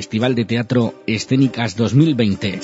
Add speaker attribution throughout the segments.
Speaker 1: Festival de Teatro Escénicas 2020.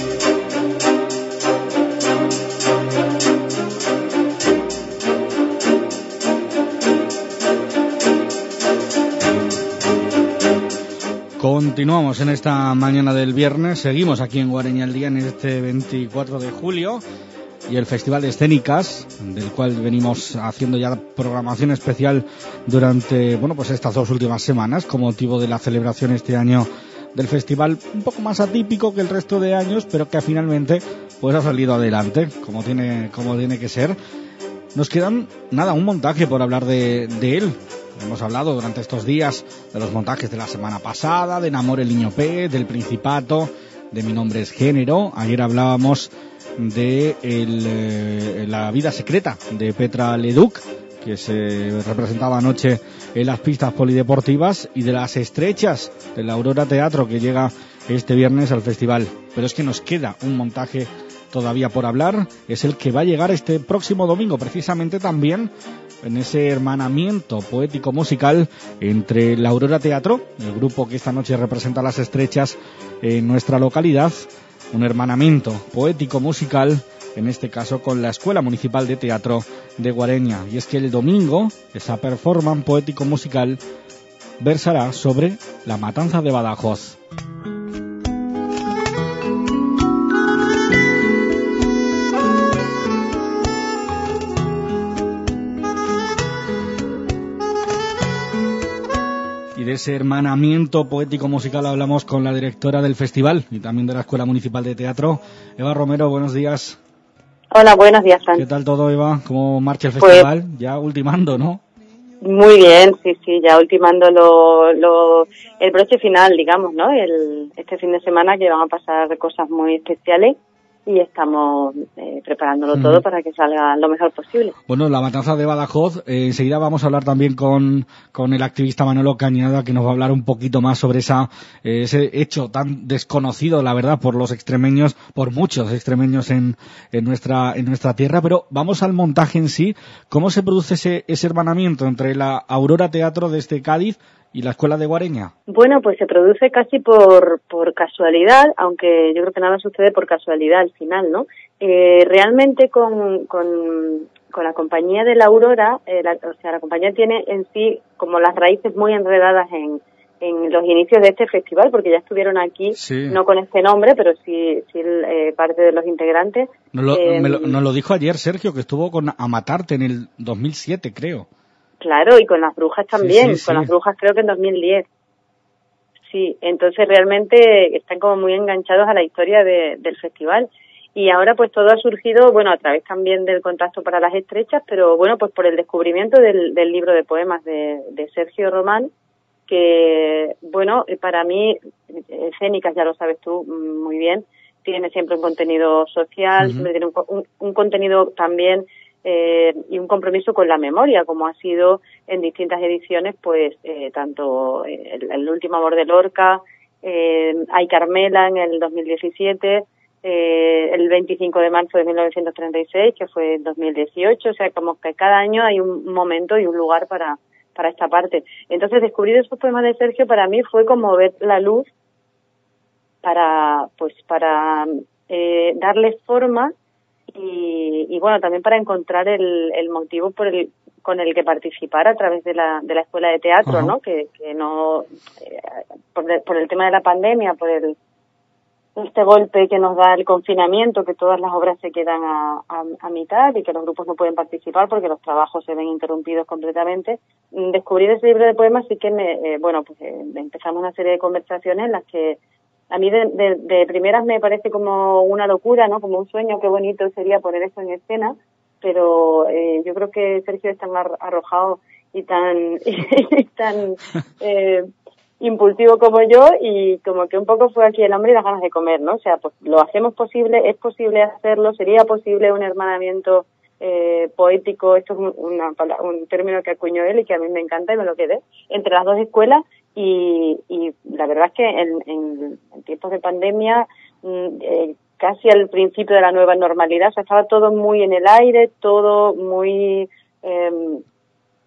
Speaker 1: Continuamos en esta mañana del viernes, seguimos aquí en Guareña al Día en este 24 de julio y el Festival de Escénicas, del cual venimos haciendo ya programación especial durante, pues estas 2 últimas semanas con motivo de la celebración este año del festival, un poco más atípico que el resto de años, pero que finalmente pues ha salido adelante como tiene que ser. Nos quedan un montaje por hablar de él. Hemos hablado durante estos días de los montajes de la semana pasada, de Namor el Niño P, del Principato, de Mi Nombre es Género. Ayer hablábamos de la vida secreta de Petra Leduc, que se representaba anoche en las pistas polideportivas, y de Las Estrechas, de la Aurora Teatro, que llega este viernes al festival. Pero es que nos queda un montaje todavía por hablar, es el que va a llegar este próximo domingo, precisamente también en ese hermanamiento poético musical entre la Aurora Teatro, el grupo que esta noche representa Las Estrechas en nuestra localidad, un hermanamiento poético musical, en este caso con la Escuela Municipal de Teatro de Guareña. Y es que el domingo esa performance poético musical versará sobre la matanza de Badajoz. Y de ese hermanamiento poético-musical hablamos con la directora del festival y también de la Escuela Municipal de Teatro, Eva Romero. Buenos días.
Speaker 2: Hola, buenos días, Fran.
Speaker 1: ¿Qué tal todo, Eva? ¿Cómo marcha el festival? Ya ultimando, ¿no?
Speaker 2: Muy bien, sí, ya ultimando el broche final, digamos, ¿no? Este fin de semana que van a pasar cosas muy especiales y estamos preparándolo todo para que salga lo mejor posible.
Speaker 1: Bueno, la matanza de Badajoz, enseguida vamos a hablar también con el activista Manolo Cañada, que nos va a hablar un poquito más sobre ese hecho tan desconocido, la verdad, por los extremeños, por muchos extremeños en nuestra tierra. Pero vamos al montaje en sí. ¿Cómo se produce ese hermanamiento entre la Aurora Teatro desde Cádiz y la Escuela de Guareña?
Speaker 2: Pues se produce casi por casualidad, aunque yo creo que nada sucede por casualidad al final, ¿no? Realmente con la compañía de la Aurora, la compañía tiene en sí como las raíces muy enredadas en los inicios de este festival, porque ya estuvieron aquí, sí, no con este nombre, pero sí parte de los integrantes.
Speaker 1: Nos lo dijo ayer Sergio, que estuvo con Amatarte en el 2007, creo.
Speaker 2: Claro, y con las brujas también,
Speaker 1: sí.
Speaker 2: Con las brujas creo que en 2010. Sí, entonces realmente están como muy enganchados a la historia del festival. Y ahora pues todo ha surgido, a través también del contacto para Las Estrechas, pero pues por el descubrimiento del libro de poemas de Sergio Román, que para mí, Escénicas, ya lo sabes tú muy bien, tiene siempre un contenido social, siempre tiene un contenido también y un compromiso con la memoria, como ha sido en distintas ediciones, tanto el último amor de Lorca, Ay Carmela en el 2017, el 25 de marzo de 1936, que fue en 2018, o sea, como que cada año hay un momento y un lugar para esta parte. Entonces, descubrir esos poemas de Sergio para mí fue como ver la luz para darles forma y también para encontrar el motivo con el que participar a través de la escuela de teatro, uh-huh, ¿no? Que no por el tema de la pandemia, por este golpe que nos da el confinamiento, que todas las obras se quedan a mitad y que los grupos no pueden participar porque los trabajos se ven interrumpidos completamente. Descubrir ese libro de poemas sí que empezamos una serie de conversaciones en las que a mí de primeras me parece como una locura, ¿no? Como un sueño, qué bonito sería poner eso en escena, pero yo creo que Sergio es tan arrojado y tan impulsivo como yo, y como que un poco fue aquí el hambre y las ganas de comer, ¿no? O sea, pues lo hacemos posible, es posible hacerlo, sería posible un hermanamiento poético, esto es un término que acuñó él y que a mí me encanta y me lo quedé, entre las dos escuelas. Y la verdad es que en tiempos de pandemia, casi al principio de la nueva normalidad, o sea, estaba todo muy en el aire, todo muy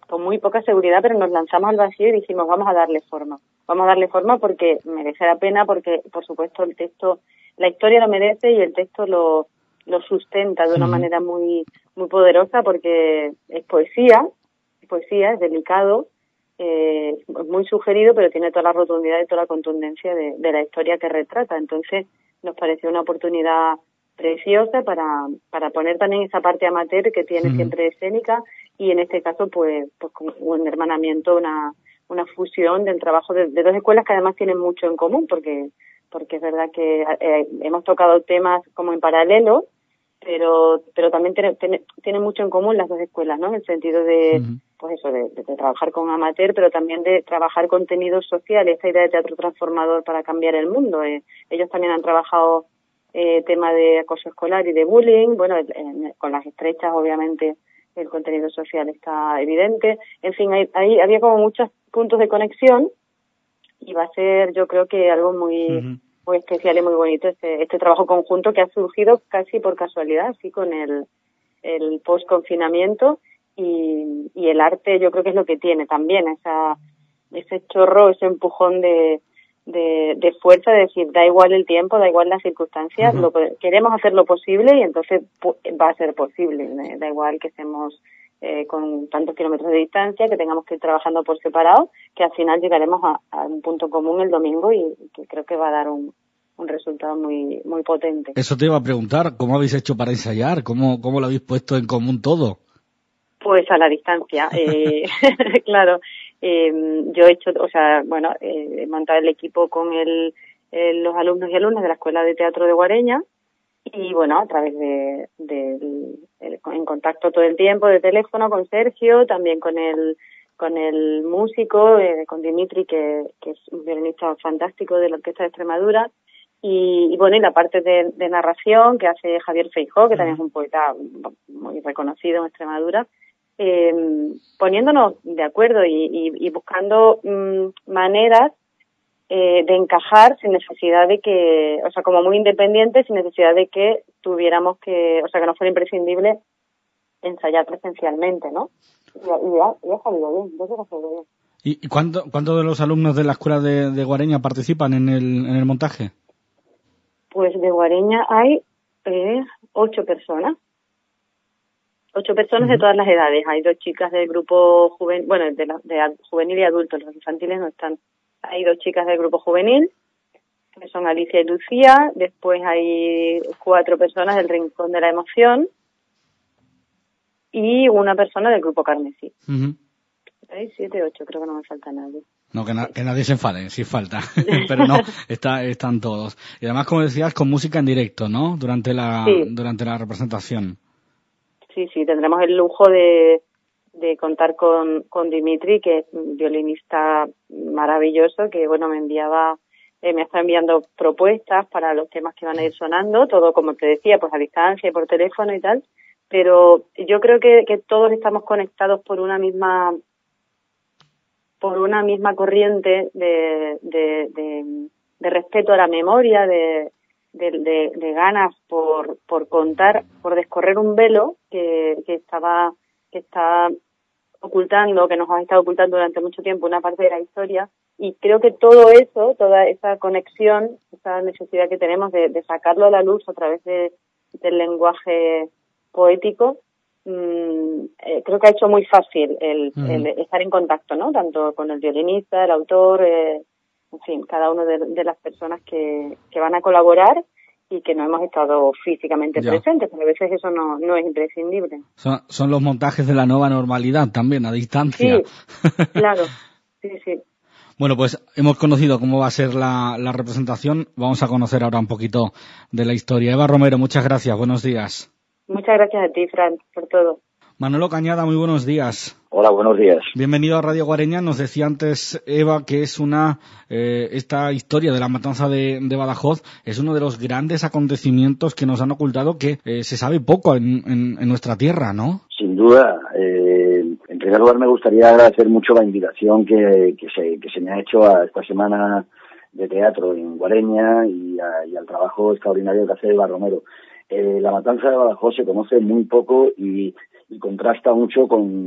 Speaker 2: muy poca seguridad, pero nos lanzamos al vacío y dijimos, vamos a darle forma porque merece la pena, porque por supuesto el texto, la historia lo merece y el texto lo sustenta de una manera muy muy poderosa, porque es poesía, es delicado, es muy sugerido, pero tiene toda la rotundidad y toda la contundencia de la historia que retrata. Entonces nos pareció una oportunidad preciosa para poner también esa parte amateur que tiene siempre escénica, y en este caso pues con un hermanamiento, una fusión del trabajo de dos escuelas que además tienen mucho en común, porque es verdad que hemos tocado temas como en paralelo, pero también tiene mucho en común las dos escuelas, ¿no? En el sentido de pues eso, de trabajar con amateur, pero también de trabajar contenidos sociales, esta idea de teatro transformador para cambiar el mundo. Ellos también han trabajado tema de acoso escolar y de bullying. Bueno, con las estrechas obviamente el contenido social está evidente. En fin, ahí había como muchos puntos de conexión, y va a ser, yo creo que algo muy muy especial y muy bonito este trabajo conjunto que ha surgido casi por casualidad, así con el post-confinamiento, y el arte yo creo que es lo que tiene también ese chorro, ese empujón de fuerza, de decir, da igual el tiempo, da igual las circunstancias, queremos hacer lo posible y entonces va a ser posible, da igual que estemos con tantos kilómetros de distancia, que tengamos que ir trabajando por separado, que al final llegaremos a un punto común el domingo y que creo que va a dar un resultado muy muy potente.
Speaker 1: Eso te iba a preguntar, ¿cómo habéis hecho para ensayar? ¿Cómo lo habéis puesto en común todo?
Speaker 2: Pues a la distancia, claro. Yo he hecho, he montado el equipo con los alumnos y alumnas de la Escuela de Teatro de Guareña, y bueno, a través en contacto todo el tiempo de teléfono con Sergio, también con el músico, con Dimitri, que es un violinista fantástico de la Orquesta de Extremadura, y bueno, y la parte de narración que hace Javier Feijó, que también es un poeta muy reconocido en Extremadura, poniéndonos de acuerdo y buscando maneras de encajar sin necesidad de que, o sea, como muy independientes, sin necesidad de que tuviéramos que, o sea, que no fuera imprescindible ensayar presencialmente, ¿no? Y ha salido bien, yo creo que ha salido bien.
Speaker 1: ¿Y cuántos de los alumnos de la escuela de Guareña participan en el montaje?
Speaker 2: Pues de Guareña hay 8 personas. 8 personas de todas las edades. Hay 2 chicas del grupo juvenil, bueno, de juvenil y adultos, los infantiles no están. Hay 2 chicas del grupo juvenil, que son Alicia y Lucía. Después hay 4 personas del Rincón de la Emoción y una persona del grupo Carmesí. 6, 7, 8, creo que no me falta nadie.
Speaker 1: No, que nadie se enfade, sí falta, pero no, están todos. Y además, como decías, con música en directo, ¿no? Durante la representación. Sí,
Speaker 2: tendremos el lujo de contar con Dimitri, que es un violinista maravilloso, que bueno, me está enviando propuestas para los temas que van a ir sonando, todo como te decía, pues a distancia y por teléfono y tal, pero yo creo que todos estamos conectados por una misma corriente de respeto a la memoria, de ganas por contar, por descorrer un velo que está ocultando, que nos ha estado ocultando durante mucho tiempo una parte de la historia, y creo que todo eso, toda esa conexión, esa necesidad que tenemos de sacarlo a la luz a través del lenguaje poético, creo que ha hecho muy fácil el estar en contacto, ¿no? Tanto con el violinista, el autor, en fin, cada una de las personas que van a colaborar y que no hemos estado físicamente presentes, pero a veces eso no es imprescindible.
Speaker 1: Son los montajes de la nueva normalidad también, a distancia.
Speaker 2: Sí, claro, sí.
Speaker 1: Bueno, pues hemos conocido cómo va a ser la representación, vamos a conocer ahora un poquito de la historia. Eva Romero, muchas gracias, buenos días.
Speaker 2: Muchas gracias a ti, Fran, por todo.
Speaker 1: Manolo Cañada, muy buenos días.
Speaker 3: Hola, buenos días.
Speaker 1: Bienvenido a Radio Guareña. Nos decía antes Eva que es esta historia de la matanza de Badajoz es uno de los grandes acontecimientos que nos han ocultado, que se sabe poco en nuestra tierra, ¿no?
Speaker 3: Sin duda. En primer lugar, me gustaría agradecer mucho la invitación que se me ha hecho a esta semana de teatro en Guareña y al trabajo extraordinario que hace Eva Romero. La matanza de Badajoz se conoce muy poco y contrasta mucho con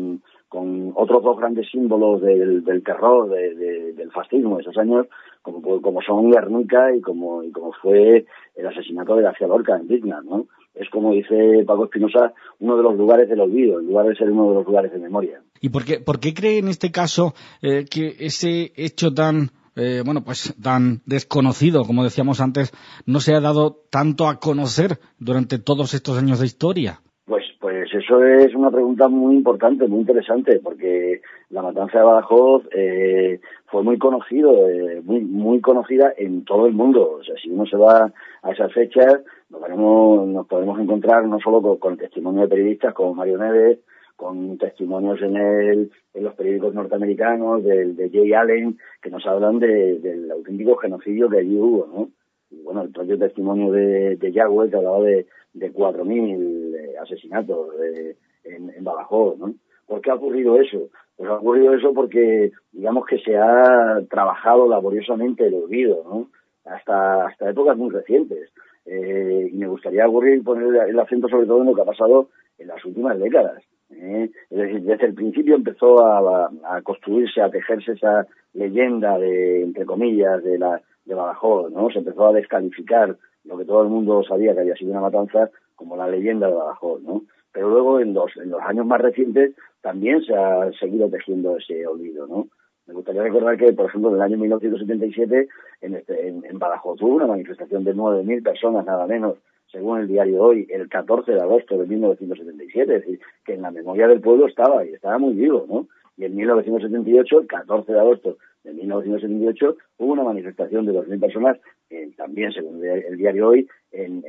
Speaker 3: con otros dos grandes símbolos del terror, del fascismo de esos años, como son Guernica y como fue el asesinato de García Lorca en Vietnam, ¿no? Es, como dice Paco Espinosa, uno de los lugares del olvido, en lugar de ser uno de los lugares de memoria.
Speaker 1: ¿Y por qué cree en este caso que ese hecho tan tan desconocido, como decíamos antes, no se ha dado tanto a conocer durante todos estos años de historia?
Speaker 3: Pues eso es una pregunta muy importante, muy interesante, porque la matanza de Badajoz fue muy muy conocida en todo el mundo. O sea, si uno se va a esas fechas, nos podemos encontrar no solo con testimonio de periodistas como Mario Neves, con testimonios en los periódicos norteamericanos de Jay Allen, que nos hablan del auténtico genocidio que allí hubo, ¿no? Y bueno, el propio testimonio de Yagüe, que hablaba de 4.000 asesinatos en Badajoz, ¿no? ¿Por qué ha ocurrido eso? Pues ha ocurrido eso porque, digamos que se ha trabajado laboriosamente el olvido, ¿no? Hasta épocas muy recientes. Y me gustaría poner el acento sobre todo en lo que ha pasado en las últimas décadas. Es decir, desde el principio empezó a construirse, a tejerse esa leyenda entre comillas, de Badajoz, ¿no? Se empezó a descalificar lo que todo el mundo sabía que había sido una matanza como la leyenda de Badajoz, ¿no? Pero luego en los años más recientes también se ha seguido tejiendo ese olvido, ¿no? Me gustaría recordar que, por ejemplo, en el año 1977 en Badajoz hubo una manifestación de 9.000 personas, nada menos, según el diario Hoy, el 14 de agosto de 1977, es decir, que en la memoria del pueblo estaba muy vivo, ¿no? Y en 1978, el 14 de agosto de 1978, hubo una manifestación de 2.000 personas, también según el diario Hoy, en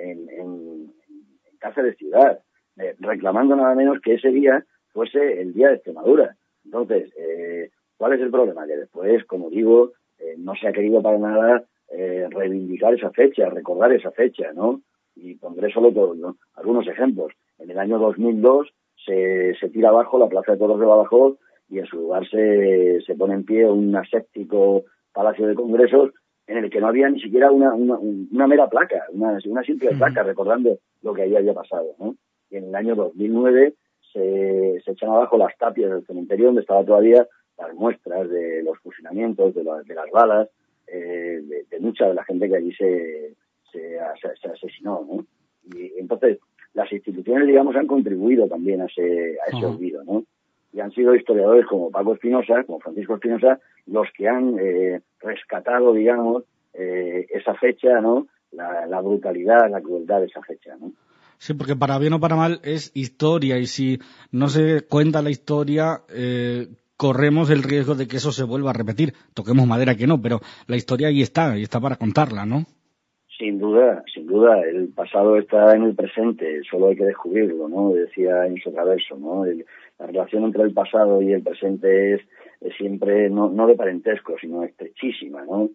Speaker 3: Cáceres Ciudad, reclamando nada menos que ese día fuese el día de Extremadura. Entonces, ¿cuál es el problema? Que después, como digo, no se ha querido para nada reivindicar esa fecha, recordar esa fecha, ¿no? Y pondré solo algunos ejemplos. En el año 2002 se tira abajo la Plaza de Toros de Badajoz y en su lugar se pone en pie un aséptico palacio de congresos en el que no había ni siquiera una mera placa, una simple placa recordando lo que ahí había pasado, ¿no? Y en el año 2009 se echan abajo las tapias del cementerio donde estaba todavía las muestras de los fusilamientos, de las balas, de mucha de la gente que allí se asesinó, ¿no? Y entonces las instituciones, digamos, han contribuido también a ese olvido, ¿no? Y han sido historiadores como Paco Espinosa, como Francisco Espinosa, los que han rescatado, digamos, esa fecha, ¿no? La brutalidad, la crueldad de esa fecha, ¿no?
Speaker 1: Sí, porque para bien o para mal es historia, y si no se cuenta la historia, corremos el riesgo de que eso se vuelva a repetir. Toquemos madera que no, pero la historia ahí está para contarla, ¿no?
Speaker 3: Sin duda, el pasado está en el presente, solo hay que descubrirlo, ¿no? Decía Enzo Traverso, ¿no? La relación entre el pasado y el presente es siempre no de parentesco, sino estrechísima, ¿no?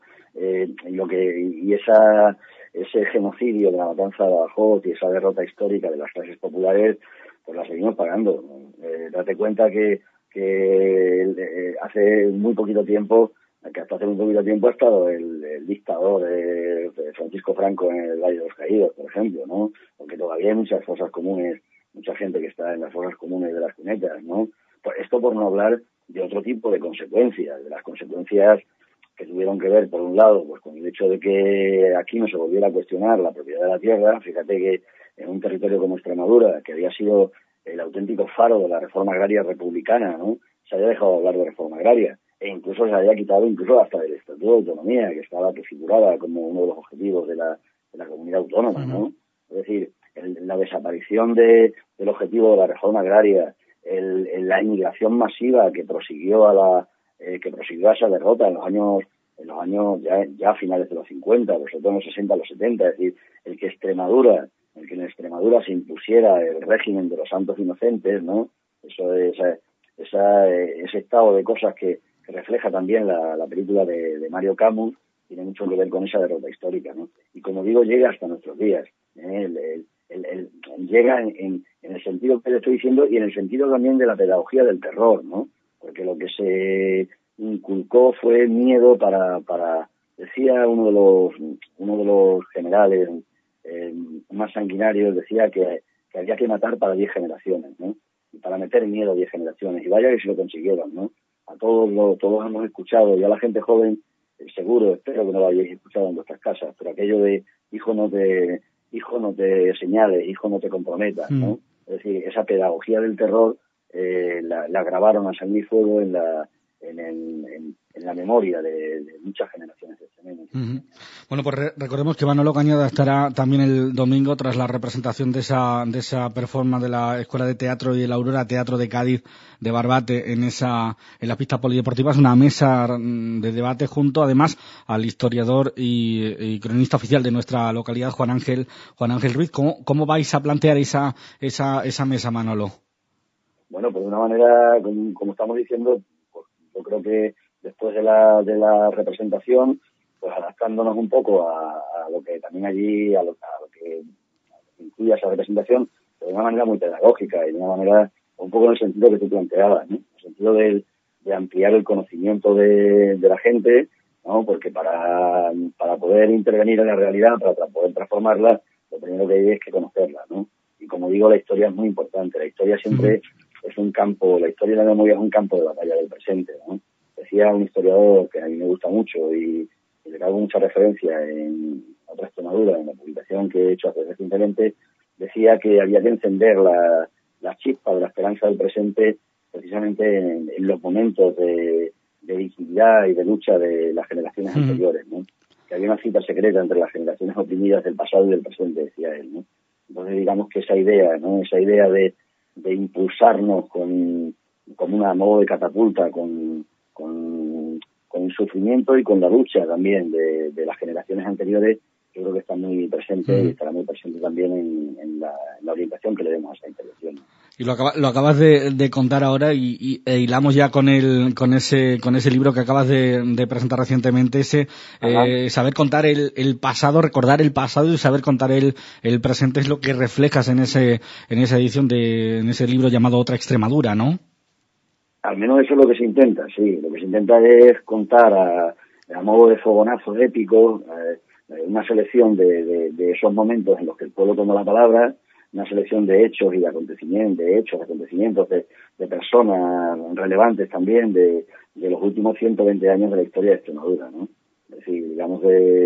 Speaker 3: Ese genocidio de la matanza de Badajoz y esa derrota histórica de las clases populares, pues la seguimos pagando, ¿no? Date cuenta que hace muy poquito tiempo, hasta hace muy poquito tiempo ha estado el dictador de Francisco Franco en el Valle de los Caídos, por ejemplo, ¿no? Porque todavía hay muchas fosas comunes, mucha gente que está en las fosas comunes de las cunetas, ¿no? Pues esto por no hablar de otro tipo de consecuencias, de las consecuencias que tuvieron que ver, por un lado, pues con el hecho de que aquí no se volviera a cuestionar la propiedad de la tierra. Fíjate que en un territorio como Extremadura, que había sido el auténtico faro de la reforma agraria republicana, ¿no? Se había dejado de hablar de reforma agraria, e incluso se había quitado hasta del Estatuto de Autonomía, que figuraba como uno de los objetivos de la comunidad autónoma, ¿no? Es decir, la desaparición del objetivo de la reforma agraria, la inmigración masiva que prosiguió a esa derrota en los años ya a finales de los 50, sobre todo en los 60, los 70, es decir, el que en Extremadura se impusiera el régimen de los santos inocentes, ¿no? Ese estado de cosas que refleja también la película de Mario Camus, tiene mucho que ver con esa derrota histórica, ¿no? Y como digo, llega hasta nuestros días. Llega en el sentido que le estoy diciendo y en el sentido también de la pedagogía del terror, ¿no? Porque lo que se inculcó fue miedo para decía uno de los generales más sanguinarios, decía que había que matar para 10 generaciones, ¿no? Y para meter miedo a 10 generaciones, y vaya que si lo consiguieron, ¿no? Todos hemos escuchado, y a la gente joven, seguro, espero que no lo hayáis escuchado en vuestras casas, pero aquello de hijo no te señales, hijo no te comprometas, ¿no? Es decir, esa pedagogía del terror la grabaron a sangre y fuego en la memoria de muchas generaciones de extremeños.
Speaker 1: Bueno, pues recordemos que Manolo Cañada estará también el domingo tras la representación de esa performance de la Escuela de Teatro y el Aurora Teatro de Cádiz de Barbate en la pista polideportiva. Es una mesa de debate junto además al historiador y cronista oficial de nuestra localidad, Juan Ángel Ruiz. ¿Cómo vais a plantear esa mesa, Manolo?
Speaker 3: Bueno, pues de una manera, como estamos diciendo, pues yo creo que después de la representación, pues adaptándonos un poco a lo que también allí, a lo que incluye esa representación, de una manera muy pedagógica y de una manera un poco en el sentido que tú planteabas, ¿no? En el sentido de ampliar el conocimiento de la gente, ¿no? Porque para poder intervenir en la realidad, para poder transformarla, lo primero que hay es que conocerla, ¿no? Y como digo, la historia es muy importante. La historia siempre es un campo, la historia y la memoria es un campo de batalla del presente, ¿no? Decía un historiador que a mí me gusta mucho y le hago mucha referencia en otra Extremadura, en la publicación que he hecho hace recientemente, decía que había que encender la chispa de la esperanza del presente precisamente en los momentos de visibilidad y de lucha de las generaciones anteriores, ¿no? Que había una cita secreta entre las generaciones oprimidas del pasado y del presente, decía él, ¿no? Entonces digamos que esa idea, ¿no? Esa idea de impulsarnos con una modo de catapulta, con el sufrimiento y con la lucha también de las generaciones anteriores, yo creo que está muy presente y estará muy presente también en la orientación que le demos a esa intervención.
Speaker 1: Y lo acabas de contar ahora y hilamos ya con ese libro que acabas de presentar recientemente, saber contar el pasado, recordar el pasado y saber contar el presente es lo que reflejas en esa edición en ese libro llamado Otra Extremadura, ¿no?
Speaker 3: Al menos eso es lo que se intenta, sí. Lo que se intenta es contar a modo de fogonazos épicos una selección de esos momentos en los que el pueblo toma la palabra, una selección de hechos y de acontecimientos de personas relevantes también de los últimos 120 años de la historia de Extremadura, ¿no? Es decir, digamos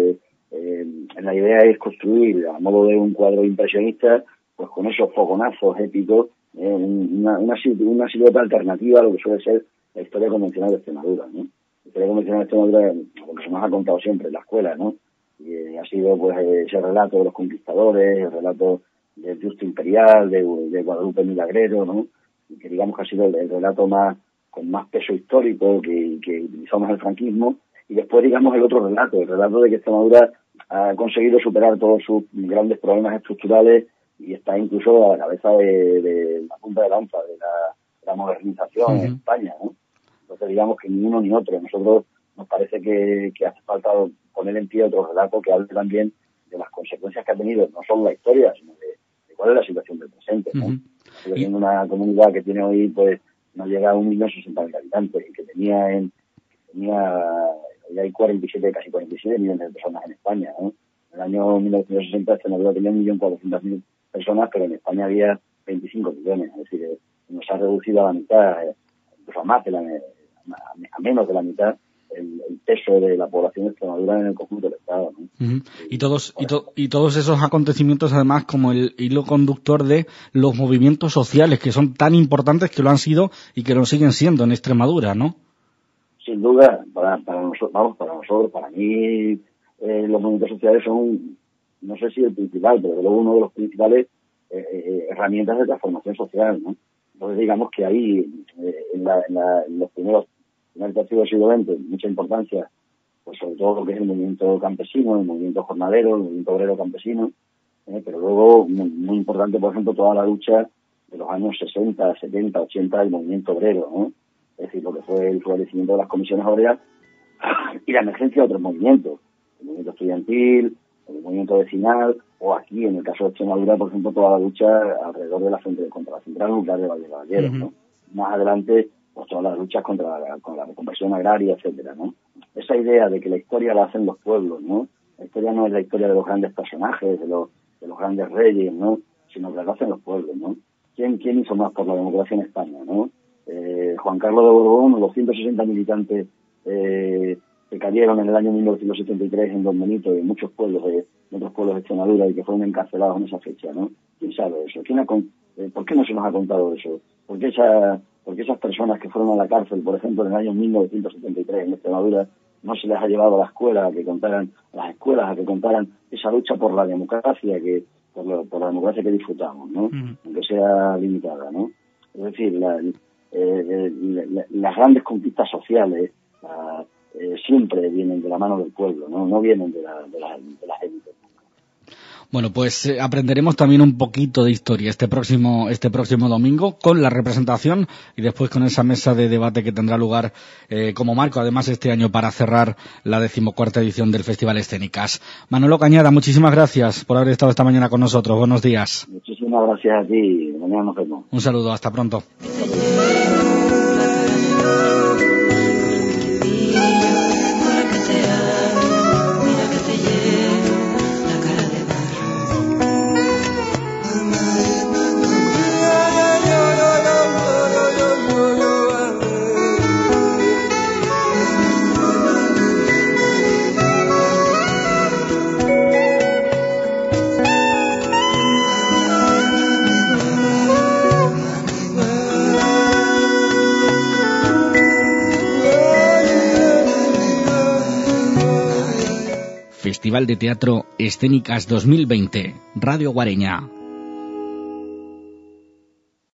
Speaker 3: la idea es construir a modo de un cuadro impresionista, pues con esos fogonazos épicos, una silueta alternativa a lo que suele ser la historia convencional de Extremadura, ¿no? La historia convencional de Extremadura, lo que se nos ha contado siempre en la escuela, ¿no? Y ha sido pues ese relato de los conquistadores, el relato del Justo Imperial, de Guadalupe Milagrero, ¿no? Y que digamos que ha sido el relato con más peso histórico que utilizamos el franquismo. Y después digamos el otro relato, el relato de que Extremadura ha conseguido superar todos sus grandes problemas estructurales y está incluso a la cabeza de la punta de lanza de la modernización en España, ¿no? Entonces digamos que ni uno ni otro. A nosotros nos parece que hace falta poner en pie otro relato que hable también de las consecuencias que ha tenido no solo la historia, sino de cuál es la situación del presente, ¿no? Siendo una comunidad que tiene hoy, pues, no llega a 1.060.000 habitantes y que tenía hay casi 47 millones de personas en España, ¿no? En el año 1960 Extremadura tenía 1.400.000 personas, pero en España había 25 millones, es decir, nos ha reducido a la mitad, incluso a menos de la mitad, el peso de la población de Extremadura en el conjunto del Estado, ¿no?
Speaker 1: Y todos esos acontecimientos, además, como el hilo conductor de los movimientos sociales, que son tan importantes, que lo han sido y que lo siguen siendo en Extremadura, ¿no?
Speaker 3: Sin duda, para nosotros, para mí, los movimientos sociales son, no sé si el principal, pero luego uno de los principales herramientas de transformación social, ¿no? Entonces, digamos que ahí, en los primeros tercios del siglo XX, mucha importancia, pues sobre todo lo que es el movimiento campesino, el movimiento jornalero, el movimiento obrero campesino, pero luego muy importante, por ejemplo, toda la lucha de los años 60, 70, 80 del movimiento obrero, ¿no? Es decir, lo que fue el florecimiento de las comisiones obreras y la emergencia de otros movimientos, el movimiento estudiantil, el movimiento vecinal, o aquí, en el caso de Extremadura, por ejemplo, toda la lucha alrededor de contra la central nuclear de Valle Caballero, ¿no? Más adelante, pues todas las luchas con la reconversión agraria, etcétera, ¿no? Esa idea de que la historia la hacen los pueblos, ¿no? La historia no es la historia de los grandes personajes, de los grandes reyes, ¿no? Sino que la hacen los pueblos, ¿no? ¿quién hizo más por la democracia en España, ¿no? Juan Carlos de Borbón, los 160 militantes que cayeron en el año 1973 en Don Benito y en muchos pueblos de otros pueblos de Extremadura y que fueron encarcelados en esa fecha, ¿no? ¿Quién sabe eso? ¿Por qué no se nos ha contado eso? ¿Por qué esas personas que fueron a la cárcel, por ejemplo, en el año 1973 en Extremadura, no se les ha llevado a la escuela a las escuelas a que contaran esa lucha por la democracia por la democracia que disfrutamos, ¿no? Aunque sea limitada, ¿no? Es decir, las grandes conquistas sociales siempre vienen de la mano del pueblo, no vienen de las élites.
Speaker 1: Bueno, pues aprenderemos también un poquito de historia este próximo domingo con la representación y después con esa mesa de debate que tendrá lugar como marco, además, este año para cerrar la 14ª edición del Festival Escénicas. Manolo Cañada, muchísimas gracias por haber estado esta mañana con nosotros. Buenos días.
Speaker 3: Muchísimas gracias a ti. Mañana nos vemos.
Speaker 1: Un saludo, hasta pronto. Festival de Teatro Escénicas 2020, Radio Guareña.